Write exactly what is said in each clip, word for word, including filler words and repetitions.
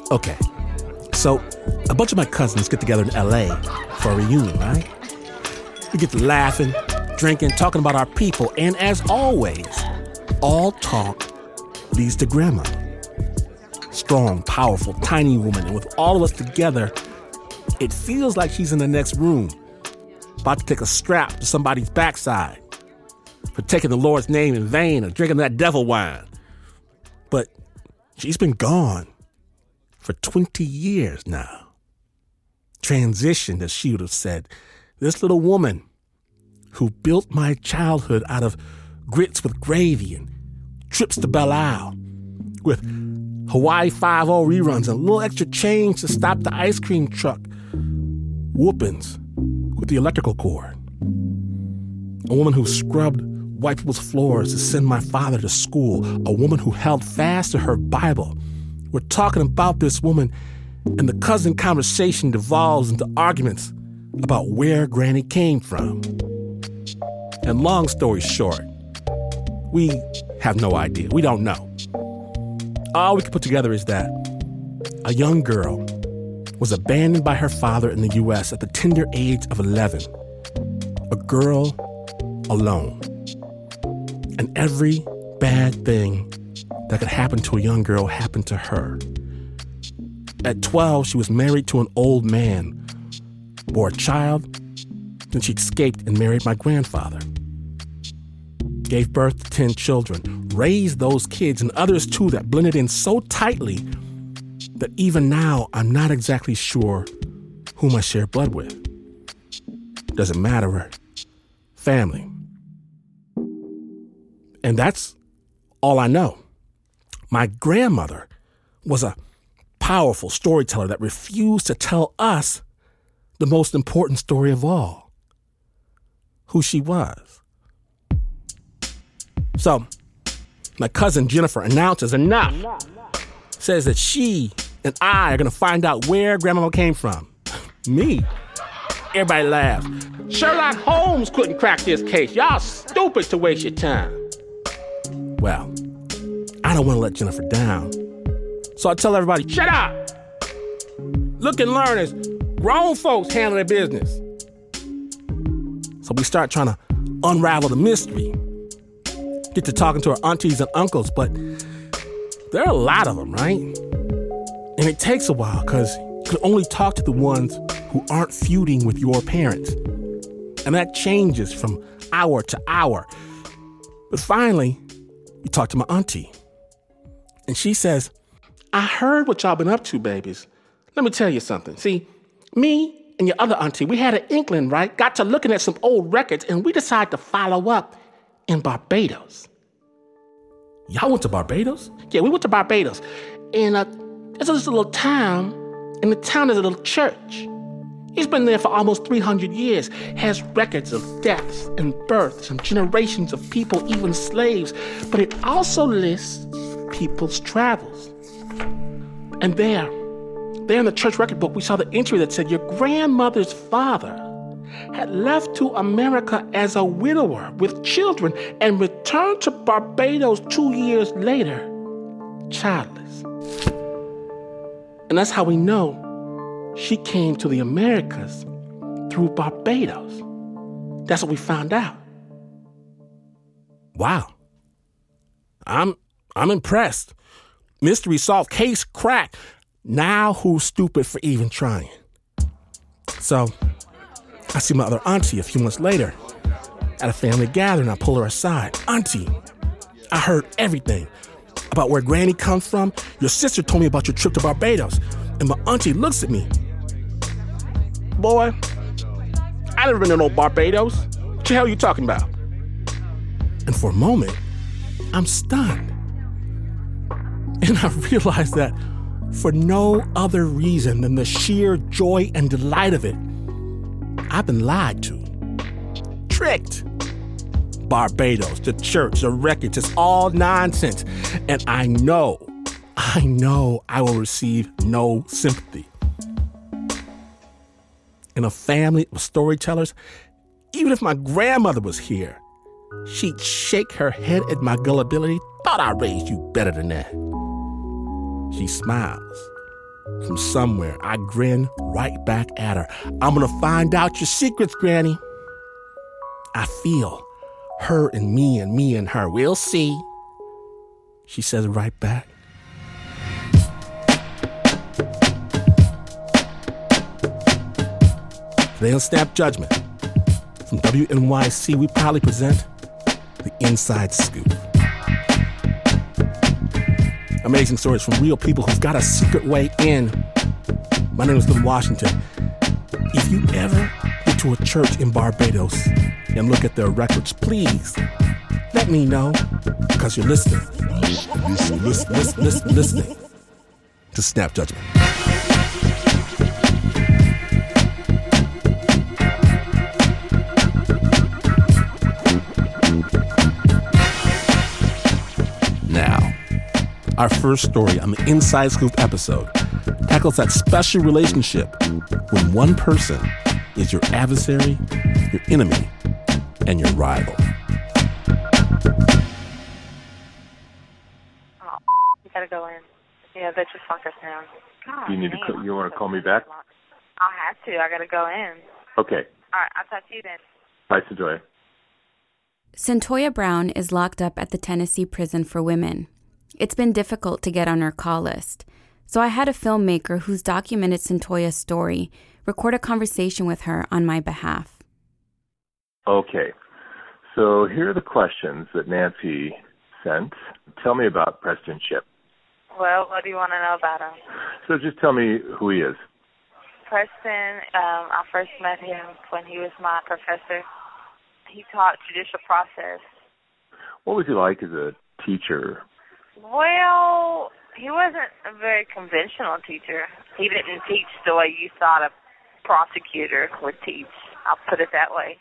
Okay, so a bunch of my cousins get together in L A for a reunion, right? We get to laughing, drinking, talking about our people, and as always, all talk leads to Grandma. Strong, powerful, tiny woman, and with all of us together, it feels like she's in the next room, about to take a strap to somebody's backside for taking the Lord's name in vain or drinking that devil wine. But she's been gone for twenty years now. Transitioned, as she would have said. This little woman who built my childhood out of grits with gravy and trips to Belle Isle with Hawaii Five-O reruns and a little extra change to stop the ice cream truck. Whoopings with the electrical cord. A woman who scrubbed white people's floors to send my father to school. A woman who held fast to her Bible. We're talking about this woman, and the cousin conversation devolves into arguments about where Granny came from. And long story short, we have no idea. We don't know. All we can put together is that a young girl was abandoned by her father in the U S at the tender age of eleven. A girl alone. And every bad thing that could happen to a young girl happened to her. At twelve, she was married to an old man, bore a child, then she escaped and married my grandfather. Gave birth to ten children, raised those kids and others too that blended in so tightly that even now I'm not exactly sure whom I share blood with. Doesn't matter, we're family. And that's all I know. My grandmother was a powerful storyteller that refused to tell us the most important story of all, who she was. So, my cousin Jennifer announces enough, says that she and I are going to find out where Grandmama came from. Me? Everybody laughs. Sherlock Holmes couldn't crack this case. Y'all stupid to waste your time. Well, I don't want to let Jennifer down. So I tell everybody, shut up! Look and learn as grown folks handle their business. So we start trying to unravel the mystery. Get to talking to our aunties and uncles, but there are a lot of them, right? And it takes a while because you can only talk to the ones who aren't feuding with your parents. And that changes from hour to hour. But finally, we talk to my auntie. And she says, I heard what y'all been up to, babies. Let me tell you something. See, me and your other auntie, we had an inkling, right? Got to looking at some old records, and we decided to follow up in Barbados. Y'all went to Barbados? Yeah, we went to Barbados. And uh, there's this little town. In the town, there's a little church. He's been there for almost three hundred years, has records of deaths and births and generations of people, even slaves. But it also lists people's travels. And there, there in the church record book, we saw the entry that said your grandmother's father had left to America as a widower with children and returned to Barbados two years later, childless. And that's how we know she came to the Americas through Barbados. That's what we found out. Wow. I'm I'm impressed. Mystery solved, case cracked. Now who's stupid for even trying? So I see my other auntie a few months later at a family gathering. I pull her aside. Auntie, I heard everything about where Granny comes from. Your sister told me about your trip to Barbados. And my auntie looks at me. Boy, I never been to no Barbados. What the hell are you talking about? And for a moment, I'm stunned. And I realize that for no other reason than the sheer joy and delight of it, I've been lied to, tricked. Barbados, the church, the records, it's all nonsense. And I know, I know I will receive no sympathy. In a family of storytellers, even if my grandmother was here, she'd shake her head at my gullibility. Thought I raised you better than that. She smiles. From somewhere, I grin right back at her. I'm gonna find out your secrets, Granny. I feel her and me and me and her. We'll see. She says right back. Today on Snap Judgment, from W N Y C, we proudly present The Inside Scoop. Amazing stories from real people who've got a secret way in. My name is Lynn Washington. If you ever get to a church in Barbados and look at their records, please let me know, because you're listening. Listen, listen, listen, listen, listening to Snap Judgment. Now, our first story on the Inside Scoop episode tackles that special relationship when one person is your adversary, your enemy, and your rival. Oh, you gotta go in. Yeah, that just locked us down. God, you need man, to. Call, you want to call me back? I'll have to. I gotta go in. Okay. All right, I'll talk to you then. Bye, Centoya. Centoya Brown is locked up at the Tennessee Prison for Women. It's been difficult to get on her call list, so I had a filmmaker who's documented Centoya's story record a conversation with her on my behalf. Okay, so here are the questions that Nancy sent. Tell me about Preston Shipp. Well, what do you want to know about him? So just tell me who he is. Preston, um, I first met him when he was my professor. He taught judicial process. What was he like as a teacher? Well, he wasn't a very conventional teacher. He didn't teach the way you thought a prosecutor would teach. I'll put it that way.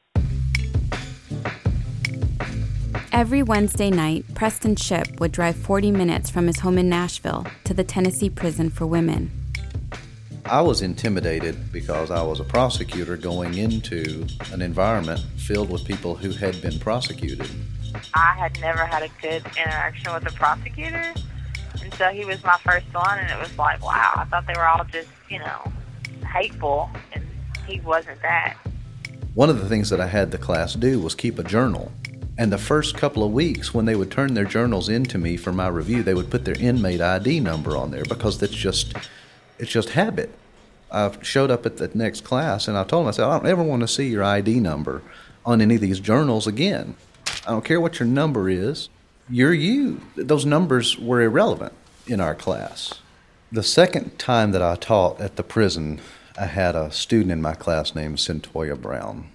Every Wednesday night, Preston Shipp would drive forty minutes from his home in Nashville to the Tennessee Prison for Women. I was intimidated because I was a prosecutor going into an environment filled with people who had been prosecuted. I had never had a good interaction with a prosecutor, and so he was my first one, and it was like, wow, I thought they were all just, you know, hateful, and he wasn't that. One of the things that I had the class do was keep a journal. And the first couple of weeks, when they would turn their journals into me for my review, they would put their inmate I D number on there because that's just, it's just habit. I showed up at the next class, and I told them, I said, I don't ever want to see your I D number on any of these journals again. I don't care what your number is. You're you. Those numbers were irrelevant in our class. The second time that I taught at the prison, I had a student in my class named Centoya Brown.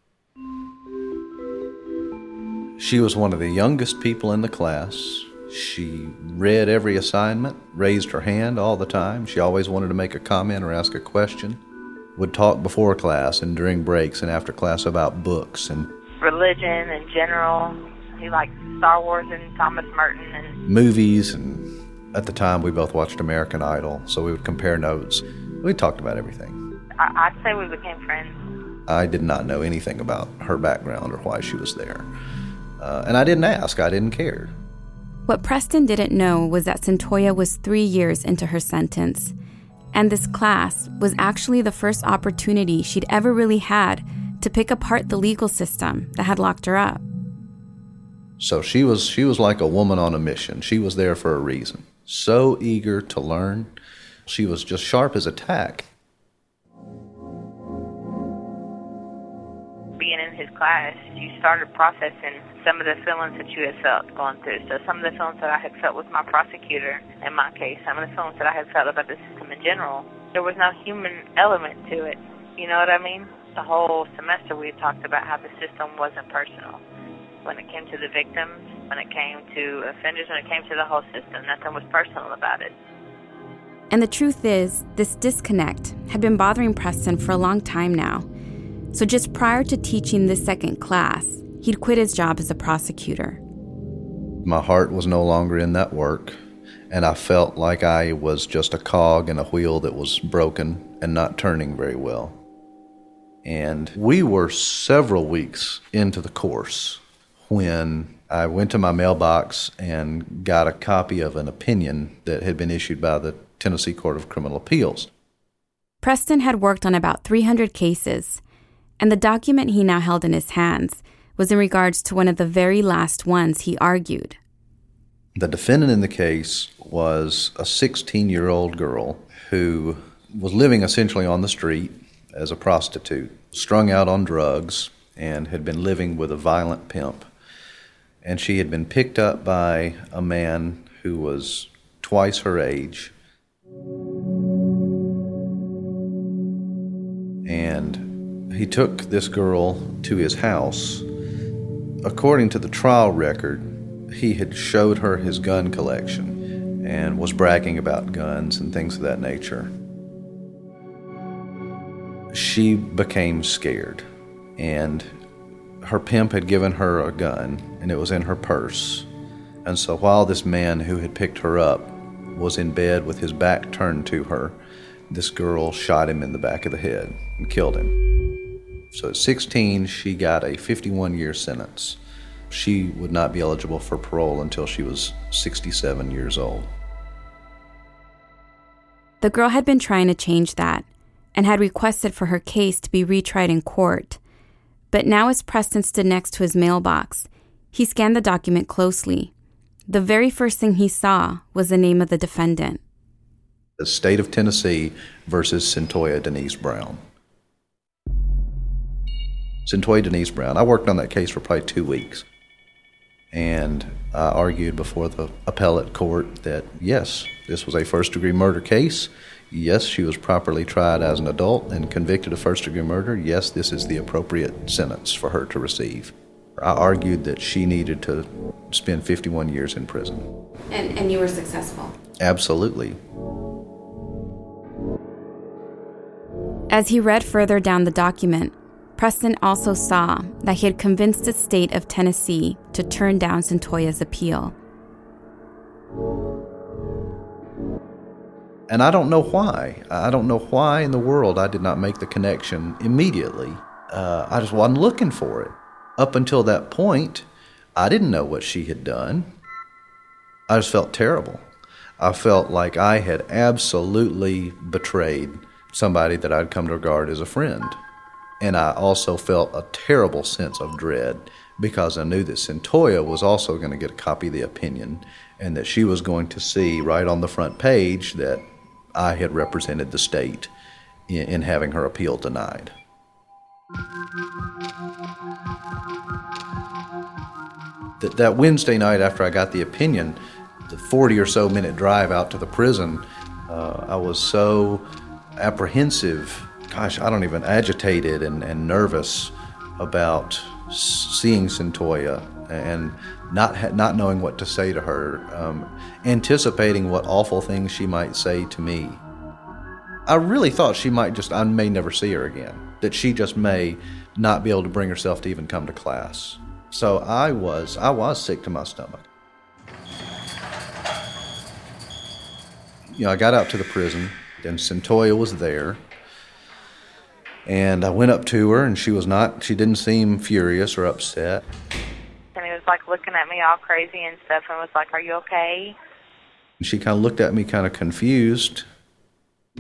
She was one of the youngest people in the class. She read every assignment, raised her hand all the time. She always wanted to make a comment or ask a question. Would talk before class and during breaks and after class about books and religion in general. He liked Star Wars and Thomas Merton and movies, and at the time we both watched American Idol, so we would compare notes. We talked about everything. I- I'd say we became friends. I did not know anything about her background or why she was there. Uh, and I didn't ask. I didn't care. What Preston didn't know was that Centoya was three years into her sentence, and this class was actually the first opportunity she'd ever really had to pick apart the legal system that had locked her up. So she was she was like a woman on a mission. She was there for a reason. So eager to learn. She was just sharp as a tack. Being in his class, you started processing some of the feelings that you had felt going through. So some of the feelings that I had felt with my prosecutor, in my case, some of the feelings that I had felt about the system in general, there was no human element to it. You know what I mean? The whole semester we had talked about how the system wasn't personal. When it came to the victims, when it came to offenders, when it came to the whole system, nothing was personal about it. And the truth is, this disconnect had been bothering Preston for a long time now. So just prior to teaching this second class, he'd quit his job as a prosecutor. My heart was no longer in that work, and I felt like I was just a cog in a wheel that was broken and not turning very well. And we were several weeks into the course when I went to my mailbox and got a copy of an opinion that had been issued by the Tennessee Court of Criminal Appeals. Preston had worked on about three hundred cases, and the document he now held in his hands was in regards to one of the very last ones he argued. The defendant in the case was a sixteen-year-old girl who was living essentially on the street as a prostitute, strung out on drugs, and had been living with a violent pimp. And she had been picked up by a man who was twice her age. And he took this girl to his house. According to the trial record, he had showed her his gun collection and was bragging about guns and things of that nature. She became scared, and her pimp had given her a gun, and it was in her purse. And so while this man who had picked her up was in bed with his back turned to her, this girl shot him in the back of the head and killed him. So at sixteen, she got a fifty-one-year sentence. She would not be eligible for parole until she was sixty-seven years old. The girl had been trying to change that and had requested for her case to be retried in court. But now as Preston stood next to his mailbox, he scanned the document closely. The very first thing he saw was the name of the defendant. The State of Tennessee versus Centoya Denise Brown. Centoya Denise Brown. I worked on that case for probably two weeks. And I argued before the appellate court that, yes, this was a first-degree murder case. Yes, she was properly tried as an adult and convicted of first-degree murder. Yes, this is the appropriate sentence for her to receive. I argued that she needed to spend fifty-one years in prison. And, and you were successful? Absolutely. As he read further down the document, Preston also saw that he had convinced the state of Tennessee to turn down Centoya's appeal. And I don't know why. I don't know why in the world I did not make the connection immediately. Uh, I just wasn't looking for it. Up until that point, I didn't know what she had done. I just felt terrible. I felt like I had absolutely betrayed somebody that I'd come to regard as a friend. And I also felt a terrible sense of dread because I knew that Centoya was also going to get a copy of the opinion and that she was going to see right on the front page that I had represented the state in, in having her appeal denied. That, that Wednesday night after I got the opinion, the forty or so minute drive out to the prison, uh, I was so apprehensive, gosh, I don't even, agitated and, and nervous about seeing Centoya and not ha- not knowing what to say to her, um, anticipating what awful things she might say to me. I really thought she might just, I may never see her again, that she just may not be able to bring herself to even come to class. So I was, I was sick to my stomach. You know, I got out to the prison, and Centoya was there. And I went up to her, and she was not, she didn't seem furious or upset. And he was, like, looking at me all crazy and stuff and was like, "Are you okay?" And she kind of looked at me kind of confused. I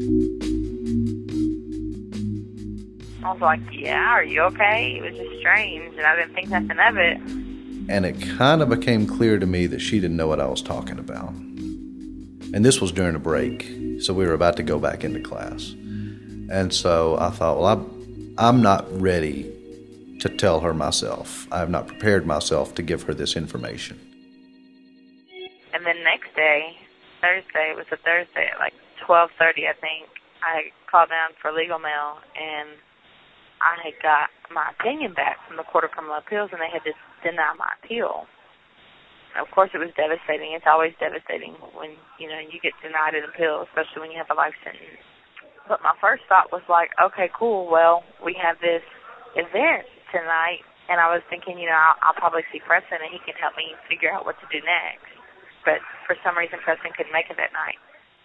was like, "Yeah, are you okay?" It was just strange, and I didn't think nothing of it. And it kind of became clear to me that she didn't know what I was talking about. And this was during a break, so we were about to go back into class. And so I thought, well, I'm, I'm not ready to tell her myself. I have not prepared myself to give her this information. And then next day, Thursday, it was a Thursday at like twelve thirty, I think, I called down for legal mail, and I had got my opinion back from the Court of Criminal Appeals, and they had just denied my appeal. Of course, it was devastating. It's always devastating when, you know, you get denied an appeal, especially when you have a life sentence. But my first thought was like, okay, cool, well, we have this event tonight, and I was thinking, you know, I'll, I'll probably see Preston, and he can help me figure out what to do next. But for some reason, Preston couldn't make it that night.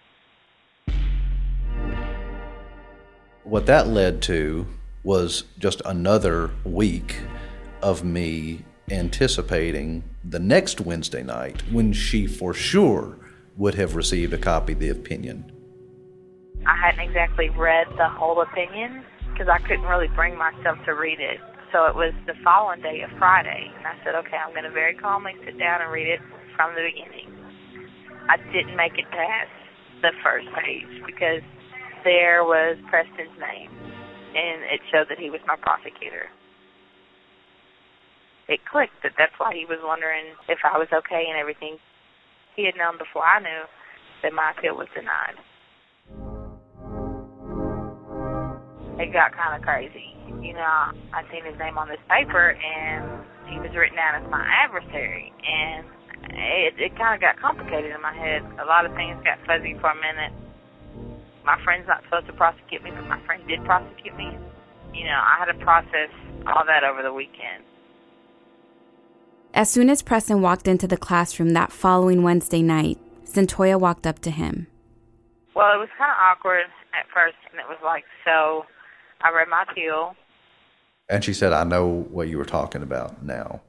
What that led to was just another week of me anticipating the next Wednesday night when she for sure would have received a copy of the opinion. I hadn't exactly read the whole opinion because I couldn't really bring myself to read it. So it was the following day, a Friday, and I said, okay, I'm going to very calmly sit down and read it from the beginning. I didn't make it past the first page because there was Preston's name, and it showed that he was my prosecutor. It clicked that that's why he was wondering if I was okay and everything. He had known before I knew that my appeal was denied. It got kind of crazy. You know, I seen his name on this paper, and he was written down as my adversary, and it, it kind of got complicated in my head. A lot of things got fuzzy for a minute. My friend's not supposed to prosecute me, but my friend did prosecute me. You know, I had to process all that over the weekend. As soon as Preston walked into the classroom that following Wednesday night, Cyntoia walked up to him. Well, it was kind of awkward at first, and it was like, so I read my appeal. And she said, I know what you were talking about now.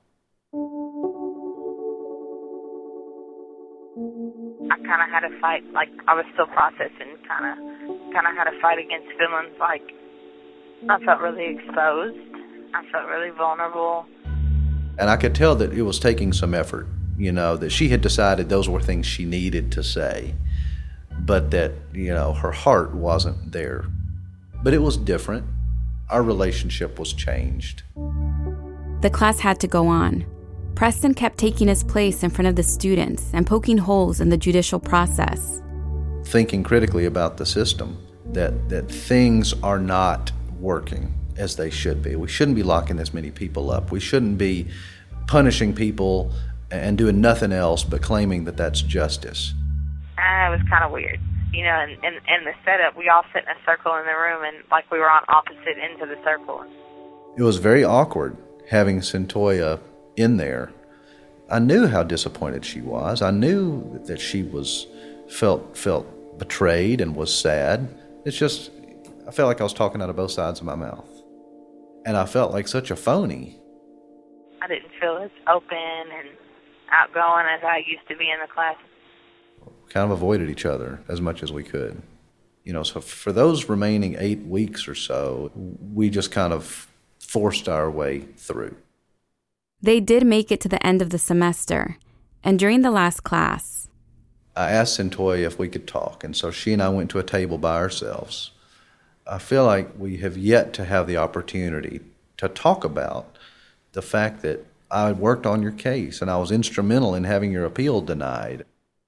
I kind of had a fight, like I was still processing, kind of kind of had a fight against feelings like I felt really exposed. I felt really vulnerable. And I could tell that it was taking some effort, you know, that she had decided those were things she needed to say, but that, you know, her heart wasn't there. But it was different. Our relationship was changed. The class had to go on. Preston kept taking his place in front of the students and poking holes in the judicial process. Thinking critically about the system, that, that things are not working as they should be. We shouldn't be locking this many people up. We shouldn't be punishing people and doing nothing else but claiming that that's justice. Uh, it was kind of weird. You know, and in, in the setup, we all sit in a circle in the room, and like we were on opposite ends of the circle. It was very awkward having Cyntoia in there. I knew how disappointed she was. I knew that she was felt felt betrayed and was sad. It's just, I felt like I was talking out of both sides of my mouth. And I felt like such a phony. I didn't feel as open and outgoing as I used to be in the class. Kind of avoided each other as much as we could. You know, so for those remaining eight weeks or so, we just kind of forced our way through. They did make it to the end of the semester, and during the last class, I asked Cyntoia if we could talk, and so she and I went to a table by ourselves. I feel like we have yet to have the opportunity to talk about the fact that I worked on your case and I was instrumental in having your appeal denied.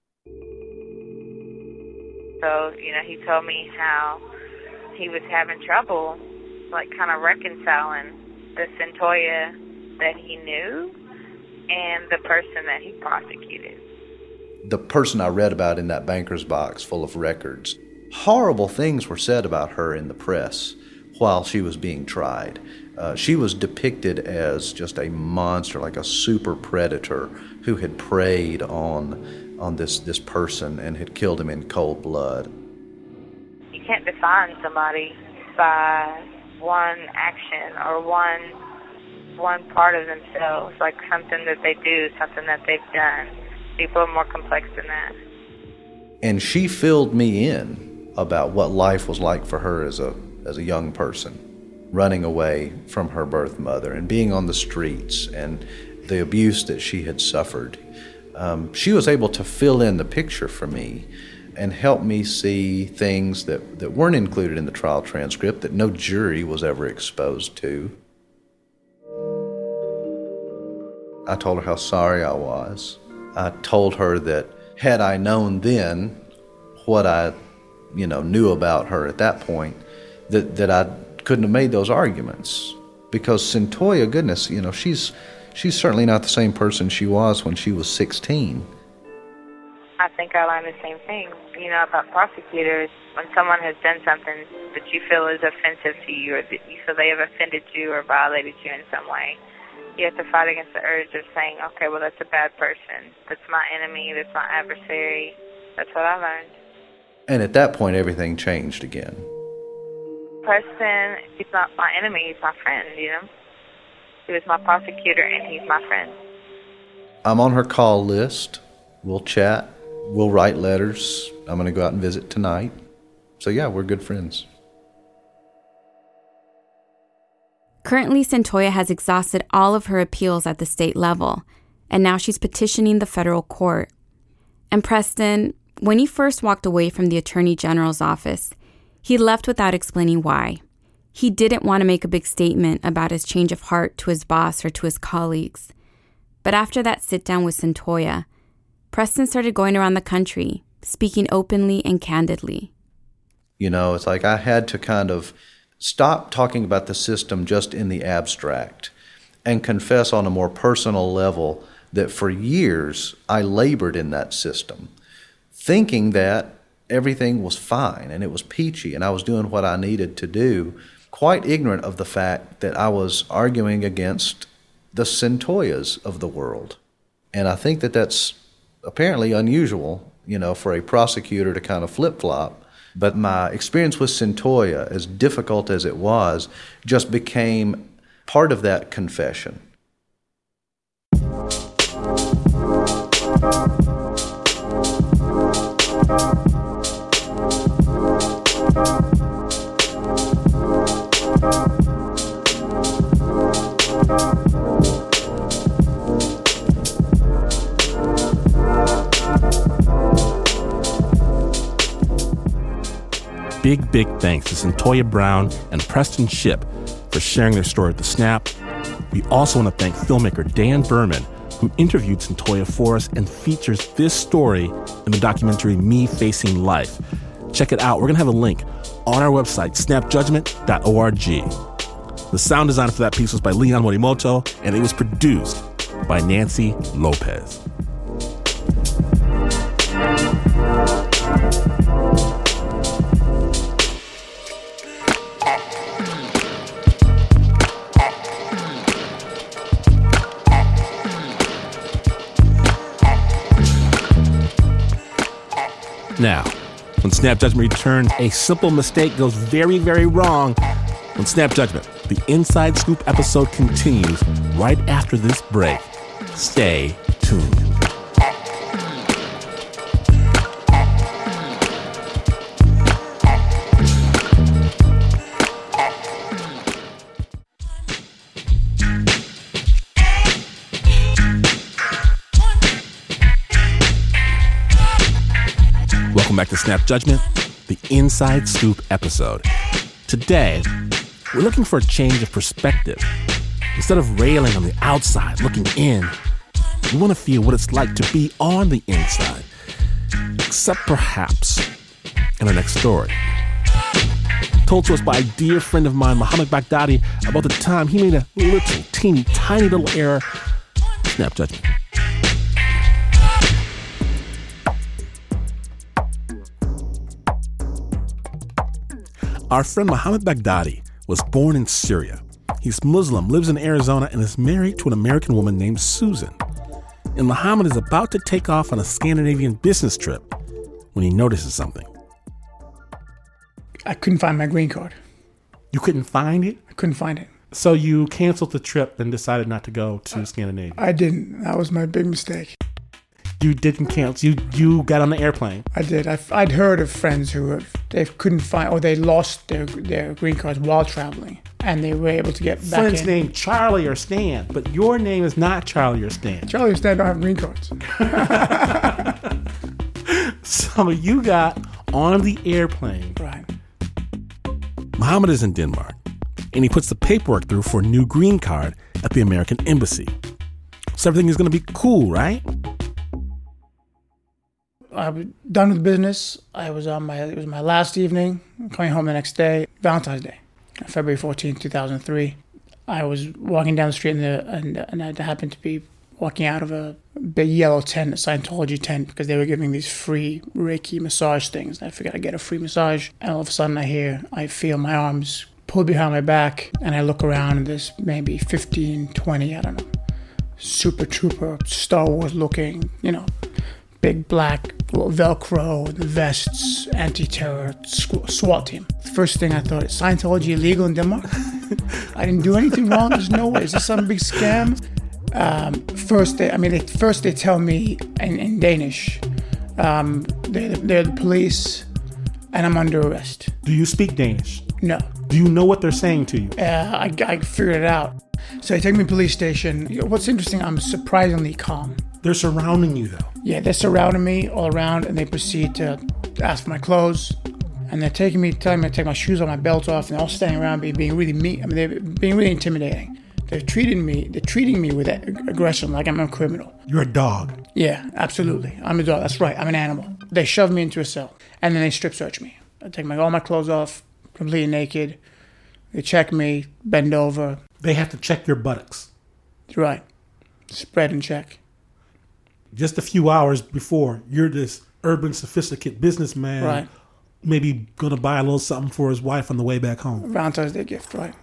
So, you know, he told me how he was having trouble, like, kind of reconciling the Cyntoia that he knew and the person that he prosecuted. The person I read about in that banker's box full of records, horrible things were said about her in the press while she was being tried. Uh, she was depicted as just a monster, like a super predator who had preyed on on this, this person and had killed him in cold blood. You can't define somebody by one action or one one part of themselves, like something that they do, something that they've done. People are more complex than that. And she filled me in about what life was like for her as a as a young person, running away from her birth mother and being on the streets and the abuse that she had suffered. Um, she was able to fill in the picture for me and help me see things that, that weren't included in the trial transcript that no jury was ever exposed to. I told her how sorry I was. I told her that had I known then what I, you know, knew about her at that point, that, that I couldn't have made those arguments. Because Cyntoia, goodness, you know, she's she's certainly not the same person she was when she was sixteen. I think I learned the same thing, you know, about prosecutors. When someone has done something that you feel is offensive to you, or that you feel they have offended you or violated you in some way, you have to fight against the urge of saying, okay, well, that's a bad person. That's my enemy. That's my adversary. That's what I learned. And at that point, everything changed again. Preston, he's not my enemy. He's my friend, you know. He was my prosecutor, and he's my friend. I'm on her call list. We'll chat We'll write letters. I'm going to go out and visit tonight. So yeah, we're good friends. Currently, Cyntoia has exhausted all of her appeals at the state level, and now she's petitioning the federal court. And Preston, when he first walked away from the Attorney General's office, he left without explaining why. He didn't want to make a big statement about his change of heart to his boss or to his colleagues. But after that sit-down with Cyntoia, Preston started going around the country, speaking openly and candidly. You know, it's like I had to kind of stop talking about the system just in the abstract and confess on a more personal level that for years I labored in that system, thinking that everything was fine and it was peachy and I was doing what I needed to do, quite ignorant of the fact that I was arguing against the Cyntoias of the world. And I think that that's apparently unusual, you know, for a prosecutor to kind of flip-flop. But my experience with Cyntoia, as difficult as it was, just became part of that confession. Big, big thanks to Cyntoia Brown and Preston Shipp for sharing their story at The Snap. We also want to thank filmmaker Dan Berman, who interviewed Cyntoia for us and features this story in the documentary Me Facing Life. Check it out. We're going to have a link on our website, snap judgment dot org. The sound design for that piece was by Leon Morimoto, and it was produced by Nancy Lopez. Now, when Snap Judgment returns, a simple mistake goes very, very wrong. On Snap Judgment, the Inside Scoop episode continues right after this break. Stay tuned. Welcome back to Snap Judgment, the Inside Scoop episode. Today, we're looking for a change of perspective. Instead of railing on the outside, looking in, we want to feel what it's like to be on the inside. Except perhaps in our next story. Told to us by a dear friend of mine, Mohammed Baghdadi, about the time he made a little, teeny, tiny little error. Snap Judgment. Our friend Mohammed Baghdadi was born in Syria. He's Muslim, lives in Arizona, and is married to an American woman named Susan. And Mohammed is about to take off on a Scandinavian business trip when he notices something. I couldn't find my green card. You couldn't find it? I couldn't find it. So you canceled the trip and decided not to go to uh, Scandinavia? I didn't. That was my big mistake. You didn't cancel. You you got on the airplane. I did. I, I'd heard of friends who have, they couldn't find, or they lost their their green cards while traveling, and they were able to get back Friends in. named Charlie or Stan, but your name is not Charlie or Stan. Charlie or Stan don't have green cards. So you got on the airplane. Right. Mohammed is in Denmark, and he puts the paperwork through for a new green card at the American Embassy. So everything is going to be cool, right? I was done with business. I was on my, it was my last evening, coming home the next day, Valentine's Day, February fourteenth, two thousand three. I was walking down the street and, the, and, and I happened to be walking out of a big yellow tent, a Scientology tent, because they were giving these free Reiki massage things. I figured I'd get a free massage. And all of a sudden I hear, I feel my arms pulled behind my back, and I look around and there's maybe fifteen, twenty, I don't know, Super Trooper, Star Wars looking, you know, big black Velcro, vests, anti-terror, SWAT team. First thing I thought, is Scientology illegal in Denmark? I didn't do anything wrong. There's no way. Is this some big scam? Um, first, they, I mean, they, first they tell me in, in Danish, Um, they're, they're the police, and I'm under arrest. Do you speak Danish? No. Do you know what they're saying to you? Uh, I, I figured it out. So they take me to the police station. What's interesting, I'm surprisingly calm. They're surrounding you, though. Yeah, they're surrounding me all around, and they proceed to ask for my clothes. And they're taking me, telling me to take my shoes off, my belt off, and they're all standing around me, being really mean. I mean, they're being really intimidating. They're treating me, they're treating me with aggression like I'm a criminal. You're a dog. Yeah, absolutely. I'm a dog. That's right. I'm an animal. They shove me into a cell, and then they strip search me. I take my all my clothes off, completely naked. They check me, bend over. They have to check your buttocks. Right. Spread and check. Just a few hours before, you're this urban, sophisticated businessman. Right. Maybe going to buy a little something for his wife on the way back home. Valentine's Day gift, right.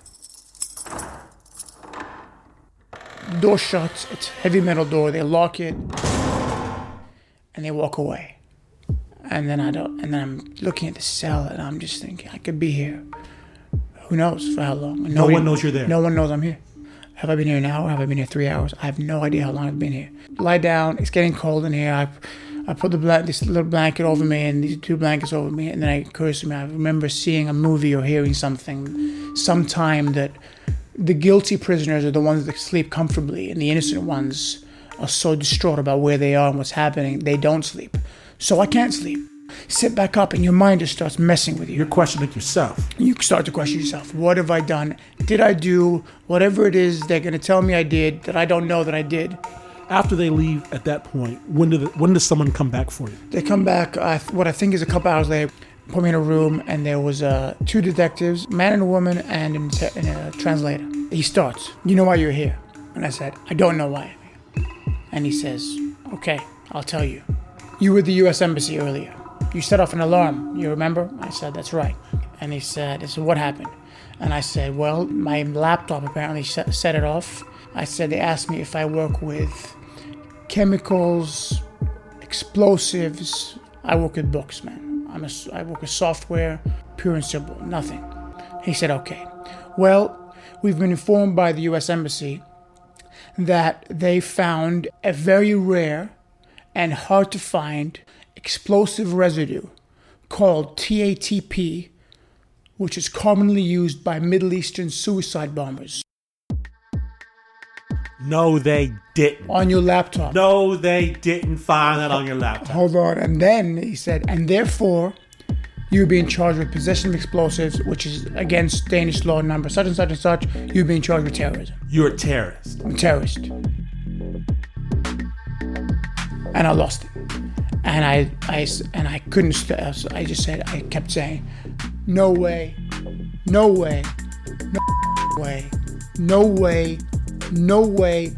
Door shuts. It's heavy metal door. They lock it, and they walk away. And then I don't. And then I'm looking at the cell, and I'm just thinking, I could be here. Who knows for how long? No one knows you're there. No one knows I'm here. Have I been here an hour? Have I been here three hours? I have no idea how long I've been here. Lie down. It's getting cold in here. I, I put the bla- this little blanket over me and these two blankets over me, and then it occurs to me, I remember seeing a movie or hearing something sometime that the guilty prisoners are the ones that sleep comfortably, and the innocent ones are so distraught about where they are and what's happening, they don't sleep. So I can't sleep. Sit back up, and your mind just starts messing with you. You're questioning yourself. You start to question yourself. What have I done? Did I do whatever it is they're going to tell me I did that I don't know that I did? After they leave at that point, when, do the, when does someone come back for you? They come back, uh, what I think is a couple hours later, put me in a room, and there was uh, two detectives, a man and a woman, and, a, and a translator. He starts, you know why you're here? And I said, I don't know why I'm here. And he says, okay, I'll tell you. You were at the U S Embassy earlier. You set off an alarm, you remember? I said, that's right. And he said, I said, what happened? And I said, well, my laptop apparently set, set it off. I said, they asked me if I work with chemicals, explosives. I work with books, man. I'm a, I work with software, pure and simple, nothing. He said, okay. Well, we've been informed by the U S Embassy that they found a very rare and hard to find explosive residue called T A T P, which is commonly used by Middle Eastern suicide bombers. No, they didn't. On your laptop. No, they didn't find that on your laptop. Hold on. And then he said, and therefore, you're being charged with possession of explosives, which is against Danish law number such and such and such. You're being charged with terrorism. You're a terrorist. I'm a terrorist. And I lost it. And I, I, and I couldn't, st- I just said, I kept saying, no way, no way, no way, no way, no way.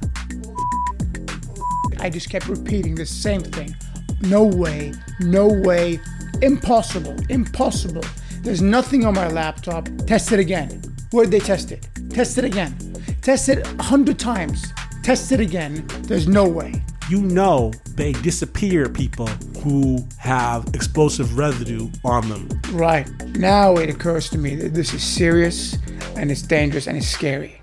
I just kept repeating the same thing. No way, no way, impossible, impossible. There's nothing on my laptop. Test it again. Where'd they test it? Test it again. Test it a hundred times. Test it again. There's no way. You know they disappear people who have explosive residue on them. Right. Now it occurs to me that this is serious and it's dangerous and it's scary.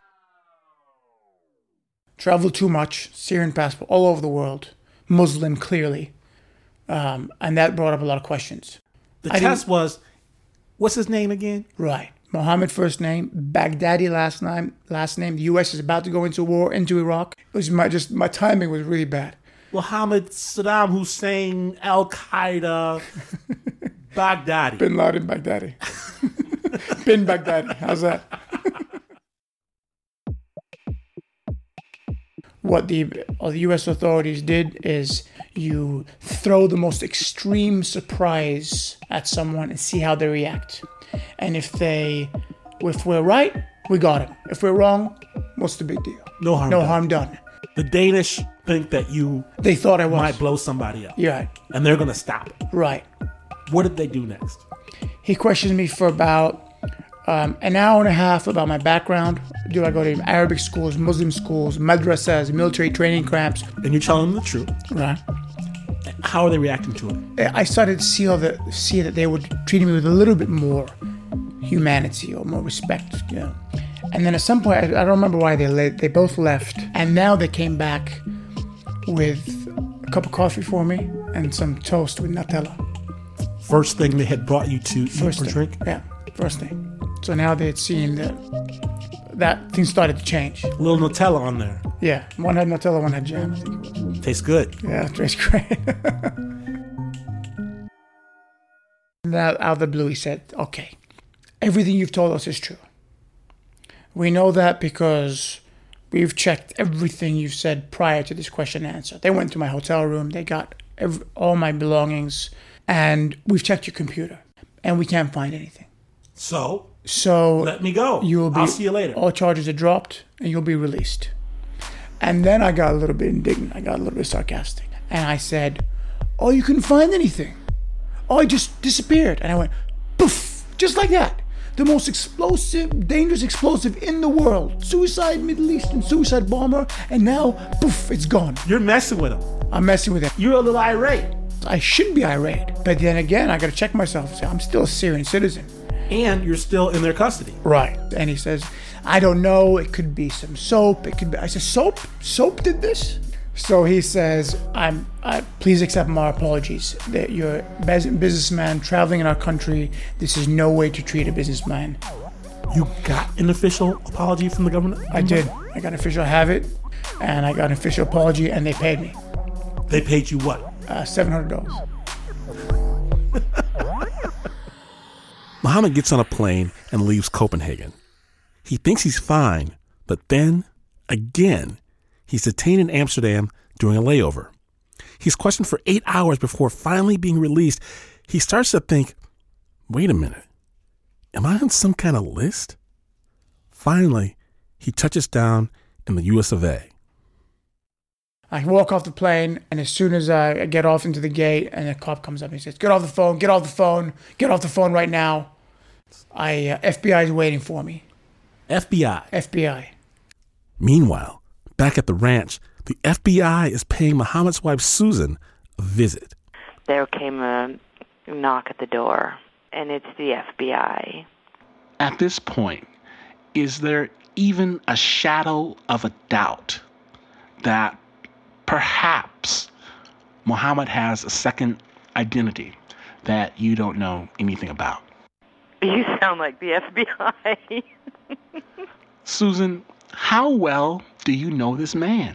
Traveled too much, Syrian passport, all over the world, Muslim clearly, um, and that brought up a lot of questions. The I test didn't- was, what's his name again? Right. Mohammed first name, Baghdadi last name. Last name. The U S is about to go into war into Iraq. It was my just my timing was really bad. Mohammed Saddam Hussein, Al Qaeda, Baghdadi. Bin Laden Baghdadi. Bin Baghdadi. How's that? What the, uh, the U S authorities did is you throw the most extreme surprise at someone and see how they react. And if they, if we're right, we got him. If we're wrong, what's the big deal? No harm No done. harm done. The Danish think that you They thought I was. might blow somebody up. Yeah, And they're going to stop it. right. What did they do next? He questioned me for about um, an hour and a half about my background. Do I go to Arabic schools, Muslim schools, madrasas, military training camps? And you're telling them the truth. Right. How are they reacting to it? I started to see, all the, see that they were treating me with a little bit more humanity or more respect, you know. And then at some point, I, I don't remember why they le- they both left. And now they came back with a cup of coffee for me and some toast with Nutella. First thing they had brought you to First eat or thing. drink? Yeah, first thing. So now they had seen that that things started to change. A little Nutella on there. Yeah, one had Nutella, one had jam. I think it was. Tastes good. Yeah, it tastes great. Now, out of the blue, he said, okay, everything you've told us is true. We know that because we've checked everything you've said prior to this question and answer. They went to my hotel room, they got every, all my belongings, and we've checked your computer, and we can't find anything. So, So let me go. You will be, I'll see you later. All charges are dropped, and you'll be released. And then I got a little bit indignant. I got a little bit sarcastic. And I said, oh, you couldn't find anything. Oh, I just disappeared. And I went, poof, just like that. The most explosive, dangerous explosive in the world. Suicide, Middle Eastern suicide bomber. And now, poof, it's gone. You're messing with him. I'm messing with it. You're a little irate. I should be irate. But then again, I got to check myself and say, I'm still a Syrian citizen. And you're still in their custody. Right. And he says, I don't know. It could be some soap. It could be. I said, soap? Soap did this? So he says, I'm. I, please accept my apologies. That you're a businessman traveling in our country. This is no way to treat a businessman. You got an official apology from the government? I did. I got an official. I have it. And I got an official apology, and they paid me. They paid you what? Uh, seven hundred dollars. Mohammed gets on a plane and leaves Copenhagen. He thinks he's fine, but then, again, he's detained in Amsterdam during a layover. He's questioned for eight hours before finally being released. He starts to think, wait a minute, am I on some kind of list? Finally, he touches down in the U S of A. I walk off the plane, and as soon as I get off into the gate, and the cop comes up and he says, get off the phone, get off the phone, get off the phone right now. I uh, F B I is waiting for me. F B I. F B I. Meanwhile, back at the ranch, the F B I is paying Mohammed's wife, Susan, a visit. There came a knock at the door, and it's the F B I. At this point, is there even a shadow of a doubt that perhaps Mohammed has a second identity that you don't know anything about? You sound like the F B I. Susan, how well do you know this man?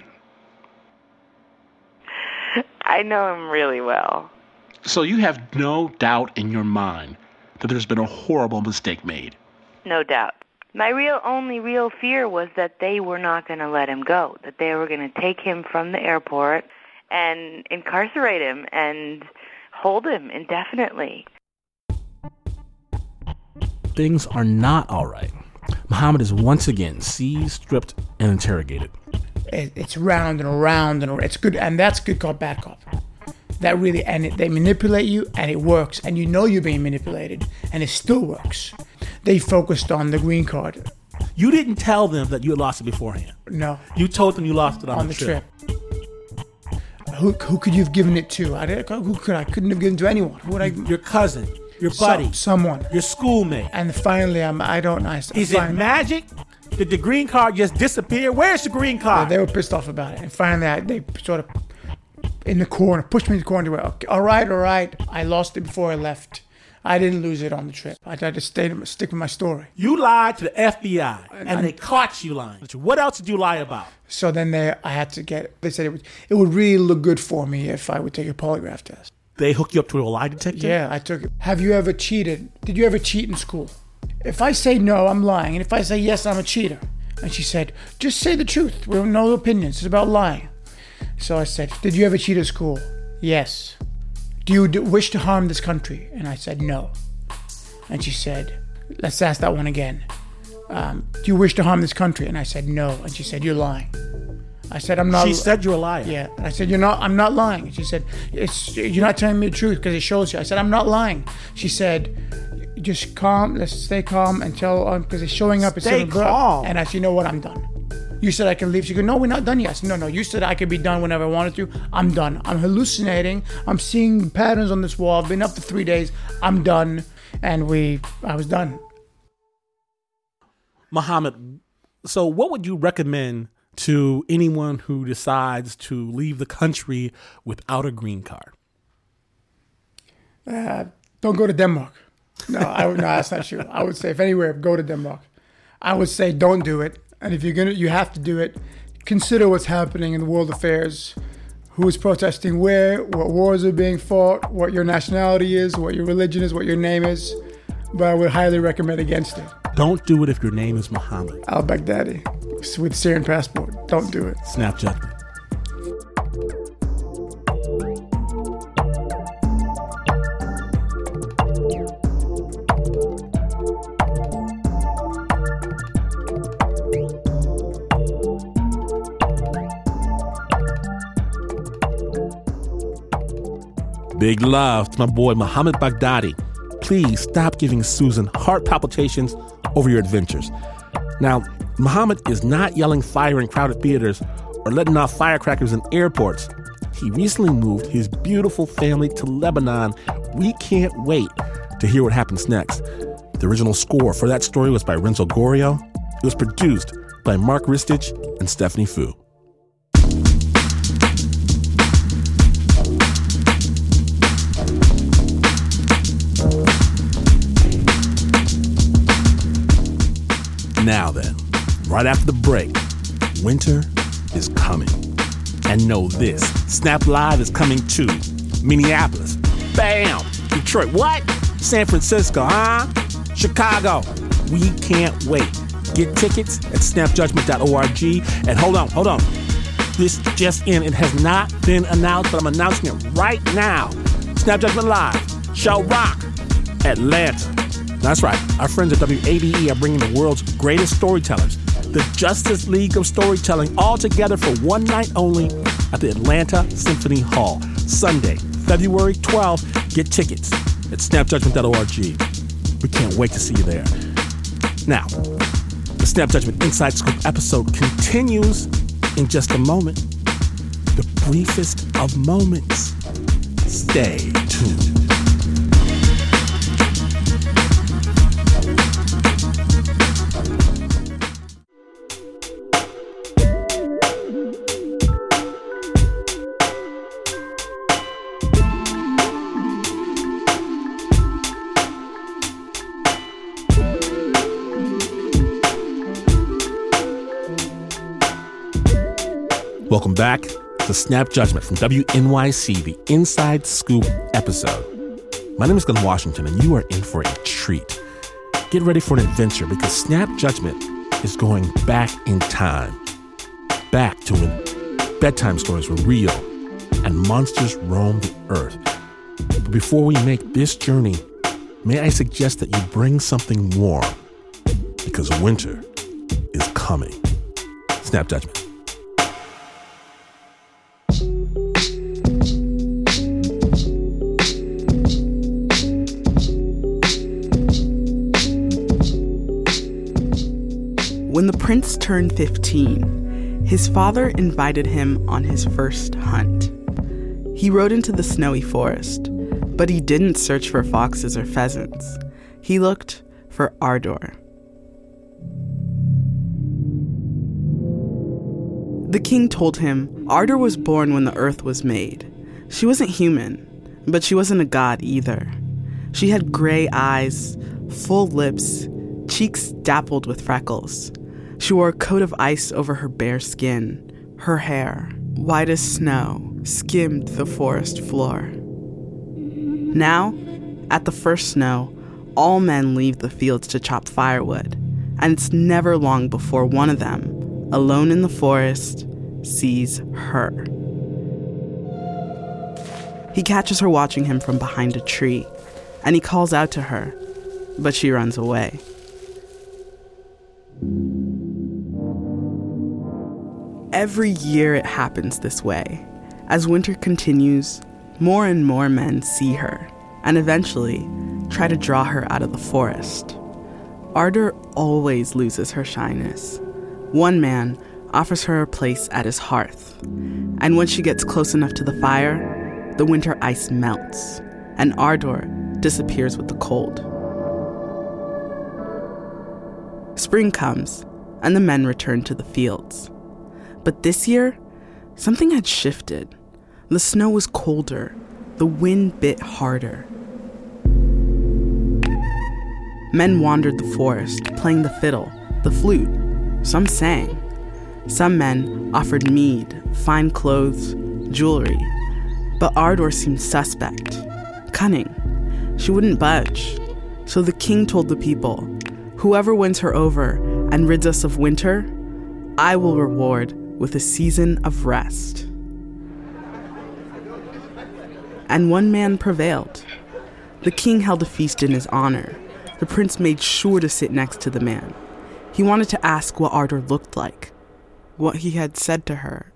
I know him really well. So you have no doubt in your mind that there's been a horrible mistake made? No doubt. My real only real fear was that they were not going to let him go, that they were going to take him from the airport and incarcerate him and hold him indefinitely. Things are not all right. Mohammed is once again seized, stripped, and interrogated. It, it's round and around and around. It's good, and that's good cop, bad cop. That really, and it, they manipulate you, and it works, and you know you're being manipulated, and it still works. They focused on the green card. You didn't tell them that you had lost it beforehand. No. You told them you lost it on, on the, the trip. trip. Who who could you have given it to? I didn't, who could I? Couldn't have given it to anyone. Who would I? Your cousin, your buddy, Some, someone, your schoolmate. And finally, I'm. I don't. I. Is it magic? Did the green card just disappear? Where's the green card? Yeah, they were pissed off about it, and finally, I, they sort of in the corner, pushed me in the corner. Went, okay, all right, all right. I lost it before I left. I didn't lose it on the trip. I tried to stay, stick with my story. You lied to the F B I, and, and they caught you lying. What else did you lie about? So then they, I had to get. They said it would, it would really look good for me if I would take a polygraph test. They hooked you up to a lie detector? Yeah, I took it. Have you ever cheated? Did you ever cheat in school? If I say no, I'm lying, and if I say yes, I'm a cheater. And she said, just say the truth. We have no opinions. It's about lying. So I said, did you ever cheat at school? Yes. Do you do, wish to harm this country? And I said, no. And she said, let's ask that one again. Um, do you wish to harm this country? And I said, no. And she said, you're lying. I said, I'm not. She said you're a liar. Yeah. And I said, you're not, I'm not lying. And she said, it's, you're not telling me the truth because it shows you. I said, I'm not lying. She said, just calm, let's stay calm and tell, um, because it's showing up. It's stay calm. And I said, you know what, I'm done. You said I can leave. She goes, no, we're not done yet. I said, no, no, you said I could be done whenever I wanted to. I'm done. I'm hallucinating. I'm seeing patterns on this wall. I've been up for three days. I'm done. And we, I was done. Mohammed, so what would you recommend to anyone who decides to leave the country without a green card? Uh, don't go to Denmark. No, I would, no, that's not true. I would say if anywhere, go to Denmark. I would say don't do it. And if you're gonna, you have to do it. Consider what's happening in the world affairs. Who's protesting where? What wars are being fought? What your nationality is? What your religion is? What your name is? But I would highly recommend against it. Don't do it if your name is Muhammad. Al-Baghdadi with Syrian passport. Don't do it. Snap Judgment. Big love to my boy Muhammad Baghdadi. Please stop giving Susan heart palpitations over your adventures. Now, Muhammad is not yelling fire in crowded theaters or letting off firecrackers in airports. He recently moved his beautiful family to Lebanon. We can't wait to hear what happens next. The original score for that story was by Renzo Gorio. It was produced by Mark Ristich and Stephanie Fu. Now then, right after the break, winter is coming. And know this, Snap Live is coming to Minneapolis, bam, Detroit, what? San Francisco, huh? Chicago. We can't wait. Get tickets at snap judgment dot org. And hold on, hold on. This just in, it has not been announced, but I'm announcing it right now. Snap Judgment Live, shall rock Atlanta. That's right. Our friends at W A B E are bringing the world's greatest storytellers, the Justice League of Storytelling, all together for one night only at the Atlanta Symphony Hall. Sunday, February twelfth. Get tickets at snap judgment dot org. We can't wait to see you there. Now, the Snap Judgment Inside Scoop episode continues in just a moment. The briefest of moments. Stay tuned. Welcome back to Snap Judgment from W N Y C, the Inside Scoop episode. My name is Glenn Washington, and you are in for a treat. Get ready for an adventure because Snap Judgment is going back in time. Back to when bedtime stories were real and monsters roamed the earth. But before we make this journey, may I suggest that you bring something warm because winter is coming. Snap Judgment. When the prince turned fifteen, his father invited him on his first hunt. He rode into the snowy forest, but he didn't search for foxes or pheasants. He looked for Ardor. The king told him Ardor was born when the earth was made. She wasn't human, but she wasn't a god either. She had gray eyes, full lips, cheeks dappled with freckles. She wore a coat of ice over her bare skin. Her hair, white as snow, skimmed the forest floor. Now, at the first snow, all men leave the fields to chop firewood, and it's never long before one of them, alone in the forest, sees her. He catches her watching him from behind a tree, and he calls out to her, but she runs away. Every year it happens this way. As winter continues, more and more men see her, and eventually try to draw her out of the forest. Ardor always loses her shyness. One man offers her a place at his hearth, and when she gets close enough to the fire, the winter ice melts, and Ardor disappears with the cold. Spring comes, and the men return to the fields. But this year, something had shifted. The snow was colder, the wind bit harder, Men wandered the forest, playing the fiddle, the flute. Some sang. Some men offered mead, fine clothes, jewelry. But Ardor seemed suspect, cunning. She wouldn't budge. So the king told the people, "Whoever wins her over and rids us of winter, I will reward with a season of rest." And one man prevailed. The king held a feast in his honor. The prince made sure to sit next to the man. He wanted to ask what Ardor looked like, what he had said to her.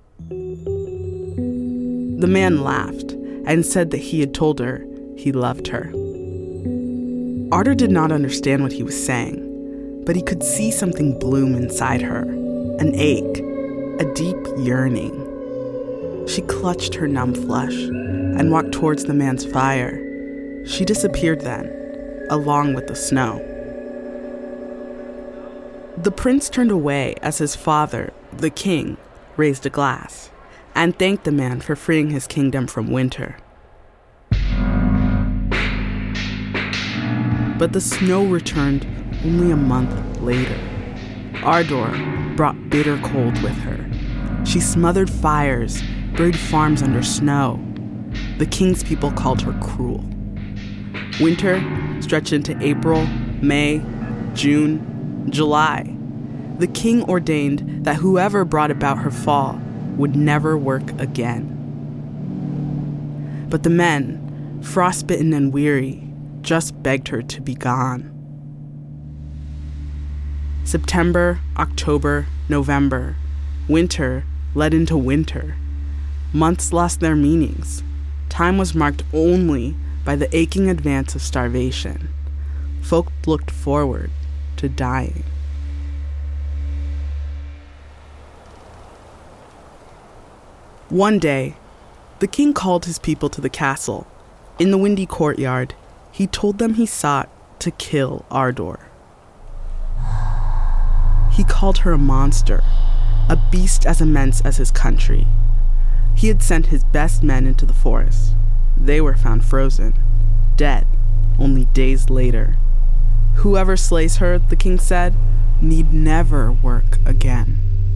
The man laughed and said that he had told her he loved her. Ardor did not understand what he was saying, but he could see something bloom inside her, an ache, a deep yearning. She clutched her numb flesh and walked towards the man's fire. She disappeared then, along with the snow. The prince turned away as his father, the king, raised a glass and thanked the man for freeing his kingdom from winter. But the snow returned only a month later. Ardor brought bitter cold with her. She smothered fires, buried farms under snow. The king's people called her cruel. Winter stretched into April, May, June, July. The king ordained that whoever brought about her fall would never work again. But the men, frostbitten and weary, just begged her to be gone. September, October, November. Winter led into winter. Months lost their meanings. Time was marked only by the aching advance of starvation. Folk looked forward to dying. One day, the king called his people to the castle. In the windy courtyard, he told them he sought to kill Ardor. He called her a monster, a beast as immense as his country. He had sent his best men into the forest. They were found frozen, dead, only days later. Whoever slays her, the king said, need never work again.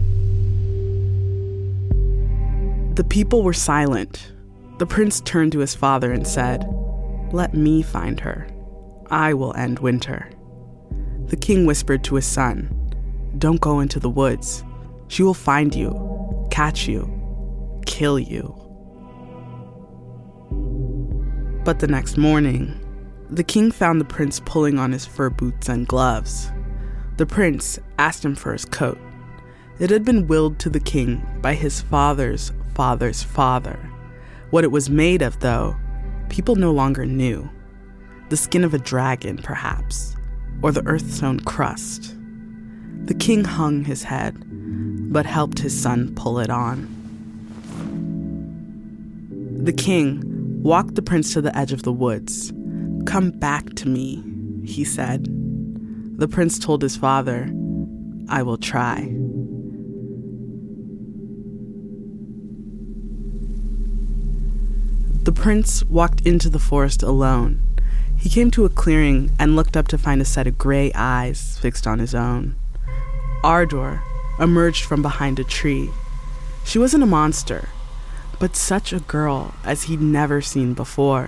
The people were silent. The prince turned to his father and said, "Let me find her. I will end winter." The king whispered to his son, "Don't go into the woods. She will find you, catch you, kill you." But the next morning, the king found the prince pulling on his fur boots and gloves. The prince asked him for his coat. It had been willed to the king by his father's father's father. What it was made of, though, people no longer knew. The skin of a dragon, perhaps, or the earth-sown crust. The king hung his head, but helped his son pull it on. The king walked the prince to the edge of the woods. "Come back to me," he said. The prince told his father, "I will try." The prince walked into the forest alone. He came to a clearing and looked up to find a set of gray eyes fixed on his own. Ardor emerged from behind a tree. She wasn't a monster, but such a girl as he'd never seen before.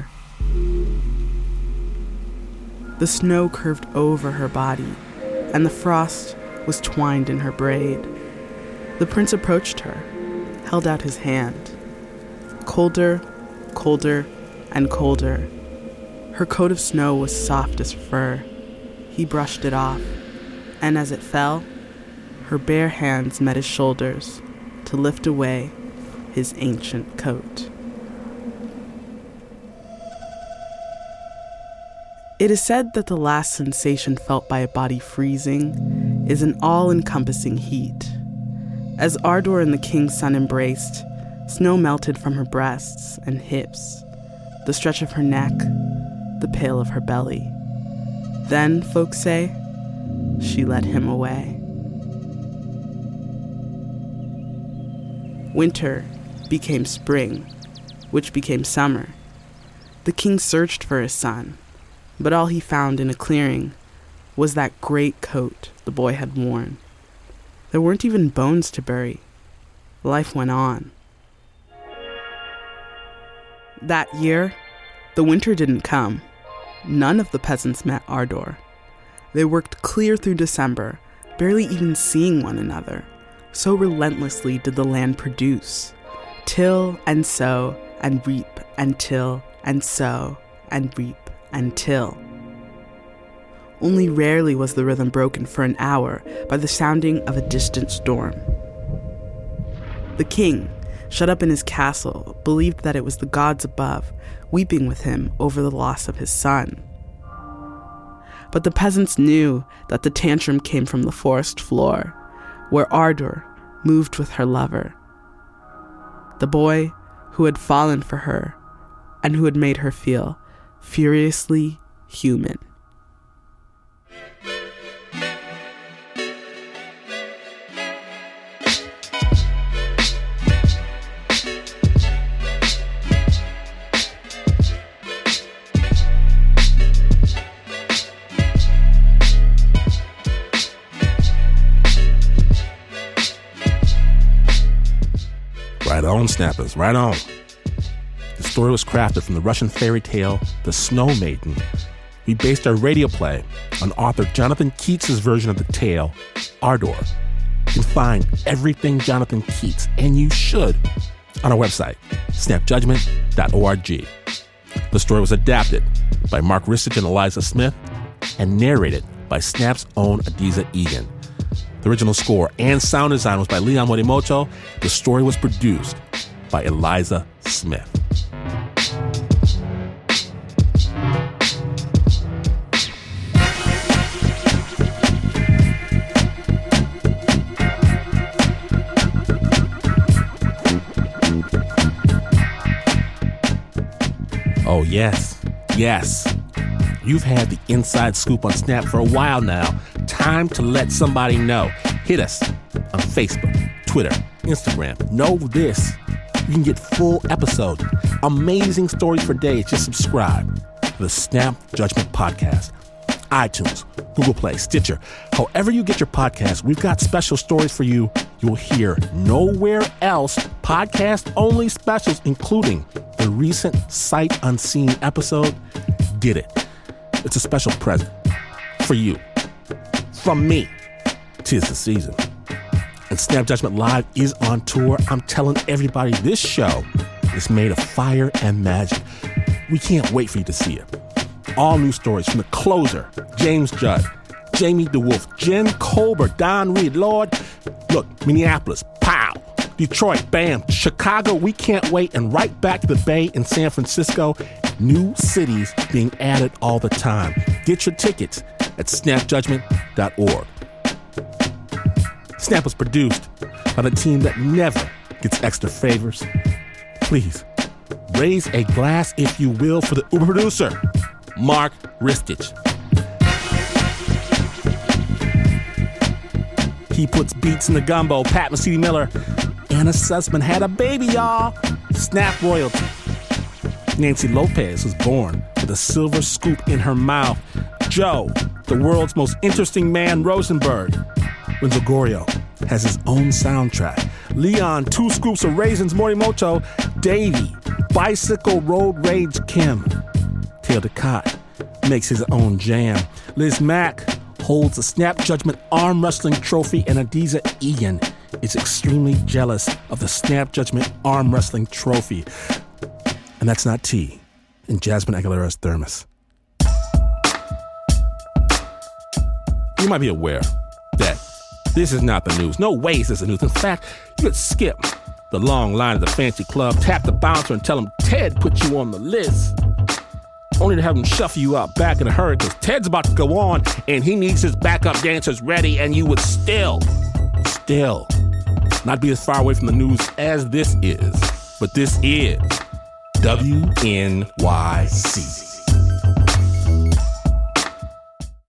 The snow curved over her body, and the frost was twined in her braid. The prince approached her, held out his hand. Colder, colder, and colder. Her coat of snow was soft as fur. He brushed it off, and as it fell, her bare hands met his shoulders to lift away his ancient coat. It is said that the last sensation felt by a body freezing is an all-encompassing heat. As Ardor and the king's son embraced, snow melted from her breasts and hips, the stretch of her neck, the pale of her belly. Then, folks say, she led him away. Winter became spring, which became summer. The king searched for his son, but all he found in a clearing was that great coat the boy had worn. There weren't even bones to bury. Life went on. That year, the winter didn't come. None of the peasants met Ardor. They worked clear through December, barely even seeing one another. So relentlessly did the land produce. Till and sow and reap and till and sow and reap and till. Only rarely was the rhythm broken for an hour by the sounding of a distant storm. The king, shut up in his castle, believed that it was the gods above, weeping with him over the loss of his son. But the peasants knew that the tantrum came from the forest floor, where Ardor moved with her lover. The boy who had fallen for her and who had made her feel furiously human. Right on, Snappers, right on. The story was crafted from the Russian fairy tale, The Snow Maiden. We based our radio play on author Jonathan Keats' version of the tale, Ardor. You can find everything Jonathan Keats, and you should, on our website, snap judgment dot org. The story was adapted by Mark Ristich and Eliza Smith and narrated by Snap's own Adizah Egan. The original score and sound design was by Leon Morimoto. The story was produced by Eliza Smith. Oh, yes, yes. You've had the inside scoop on Snap for a while now. Time to let somebody know. Hit us on Facebook, Twitter, Instagram. Know this. You can get full episodes, amazing stories for days. Just subscribe to the Snap Judgment Podcast. iTunes, Google Play, Stitcher. However you get your podcast, we've got special stories for you you'll hear nowhere else. Podcast-only specials, including the recent Sight Unseen episode, Did It. It's a special present for you. From me, 'tis the season. And Snap Judgment Live is on tour. I'm telling everybody, this show is made of fire and magic. We can't wait for you to see it. All new stories from the closer, James Judd, Jamie DeWolf, Jen Colbert, Don Reed, Lord. Look, Minneapolis, pow. Detroit, bam. Chicago, we can't wait. And right back to the Bay in San Francisco. New cities being added all the time. Get your tickets at snap judgment dot org. Snap was produced by the team that never gets extra favors. Please, raise a glass, if you will, for the Uber producer, Mark Ristich. He puts beats in the gumbo. Pat Mesiti-Miller. Anna Sussman had a baby, y'all. Snap royalty. Nancy Lopez was born with a silver scoop in her mouth. Joe, the world's most interesting man, Rosenberg. Renzo Gorio has his own soundtrack. Leon, two scoops of raisins, Morimoto. Davey, bicycle road rage, Kim. Tail Ducat makes his own jam. Liz Mack holds the Snap Judgment arm wrestling trophy, and Adizah Egan is extremely jealous of the Snap Judgment arm wrestling trophy. And that's not tea in Jasmine Aguilera's thermos. You might be aware that this is not the news. No way is this the news. In fact, you could skip the long line at the fancy club, tap the bouncer and tell him Ted put you on the list, only to have him shuffle you out back in a hurry because Ted's about to go on and he needs his backup dancers ready, and you would still, still not be as far away from the news as this is. But this is W N Y C.